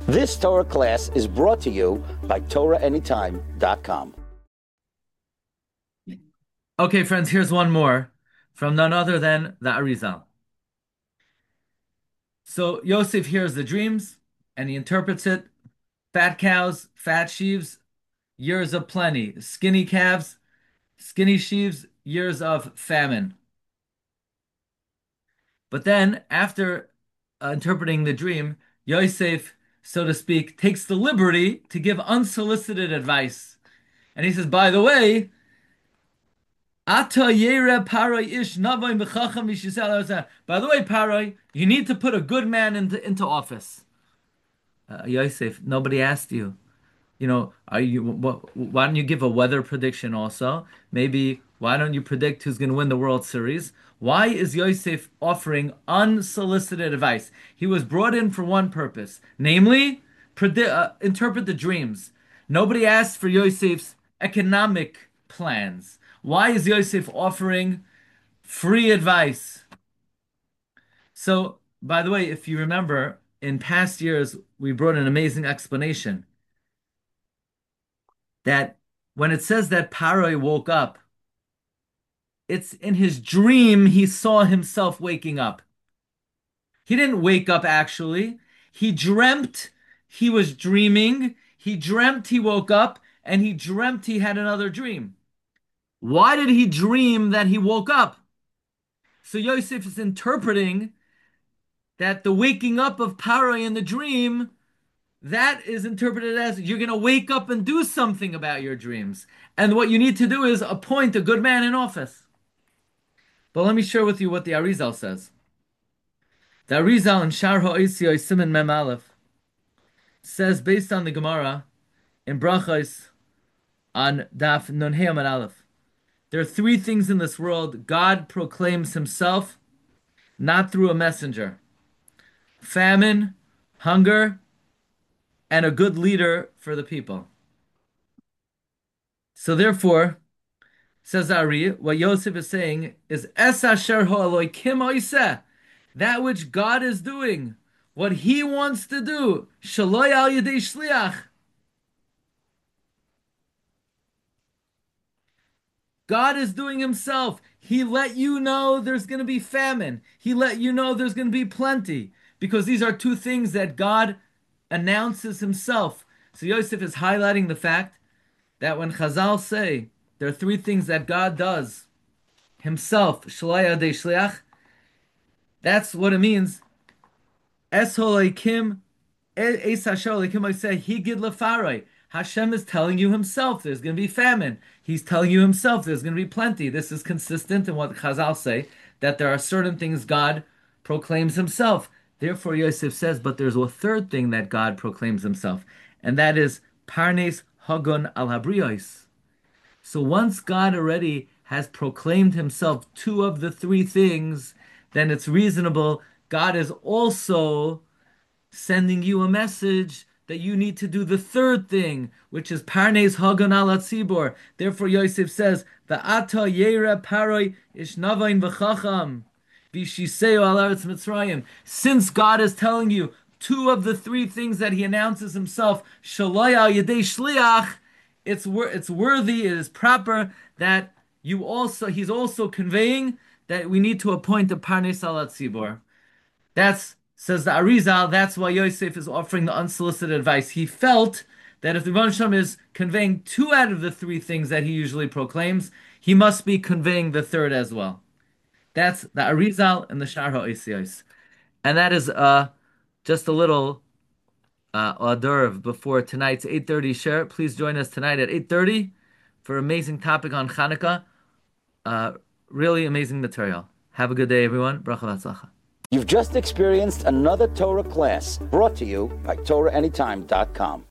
This Torah class is brought to you by TorahAnytime.com. Okay, friends, here's one more from none other than the Arizal. So Yosef hears the dreams and he interprets it. Fat cows, fat sheaves, years of plenty. Skinny calves, skinny sheaves, years of famine. But then, after interpreting the dream, Yosef, so to speak, takes the liberty to give unsolicited advice. And he says, by the way, Ata yere Paroi ish navaim v'chacham v'shisel. By the way, Paroi, you need to put a good man into office. Yosef, nobody asked you. Why don't you give a weather prediction also? Maybe why don't you predict who's going to win the World Series? Why is Yosef offering unsolicited advice? He was brought in for one purpose, namely, interpret the dreams. Nobody asked for Yosef's economic plans. Why is Yosef offering free advice? So, by the way, if you remember, in past years, we brought an amazing explanation that when it says that Paroi woke up, it's in his dream he saw himself waking up. He didn't wake up actually. He dreamt he was dreaming. He dreamt he woke up and he dreamt he had another dream. Why did he dream that he woke up? So Yosef is interpreting that the waking up of Paroi in the dream, that is interpreted as you're going to wake up and do something about your dreams. And what you need to do is appoint a good man in office. But let me share with you what the Arizal says. The Arizal in Shar Ha'isiyah Siman Mem Aleph says, based on the Gemara in Brachos on Daf Nun Hey Amud Aleph, there are three things in this world God proclaims himself not through a messenger: famine, hunger, and a good leader for the people. So therefore, says Ari, what Yosef is saying is Es asher ha'elokim oiseh, that which God is doing, what He wants to do, shaloi al yedei shliach. God is doing Himself. He let you know there's going to be famine. He let you know there's going to be plenty, because these are two things that God announces Himself. So Yosef is highlighting the fact that when Chazal say there are three things that God does Himself, Shalai Adei Shliach, that's what it means. Es Holeikim, Es Hashem Holeikim, I say, Higid Lefaroi. Hashem is telling you Himself there's going to be famine. He's telling you Himself there's going to be plenty. This is consistent in what Chazal say, that there are certain things God proclaims Himself. Therefore, Yosef says, but there's a third thing that God proclaims Himself, and that is Parnes Hagon al Habrios. So once God already has proclaimed Himself two of the three things, then it's reasonable. God is also sending you a message that you need to do the third thing, which is Parnes Hagon al Tzibor. Therefore, Yosef says, "Va'ata yera paroi ishnavain v'chacham v'shiseo al aretz Mitzrayim." Since God is telling you two of the three things that He announces Himself, Shaloi al yedei shliach, it's worthy, it is proper that He's also conveying that we need to appoint a Parnes al Tzibor. That's, says the Arizal, that's why Yosef is offering the unsolicited advice. He felt that if the Rebbeinu Shalom is conveying two out of the three things that he usually proclaims, he must be conveying the third as well. That's the Arizal and the Shar HaOsiyos. And that is just a little hors d'oeuvre before tonight's 8:30 share. Please join us tonight at 8:30 for an amazing topic on Hanukkah. Really amazing material. Have a good day, everyone. Bracha v'atzlacha. You've just experienced another Torah class brought to you by TorahAnytime.com.